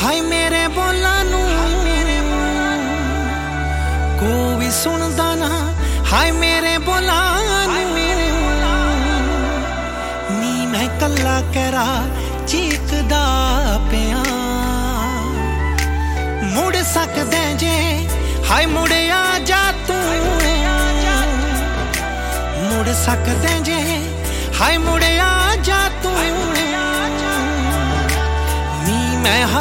ਹਾਏ ਮੇਰੇ ਬੋਲਾਂ ਨੂੰ ਕੋਈ ਵੀ ਸੁਣਦਾ ਨਾ ਹਾਏ ਮੇਰੇ ਬੋਲਾਂ ਨੂੰ ਨੀ ਮੈਂ ਕੱਲਾ ਕਹਿਰਾ ਚੀਕਦਾ ਪਿਆ ਮੁੜ ਸਕਦੇ ਜੇ ਹਾਏ ਮੁੜ ਆ ਜਾ ਤੂੰ ਮੁੜ ਸਕਦੇ ਜੇ ਹਾਏ ਮੁੜ ਆ ਜਾ ਤੂੰ ਨੀ ਮੈਂ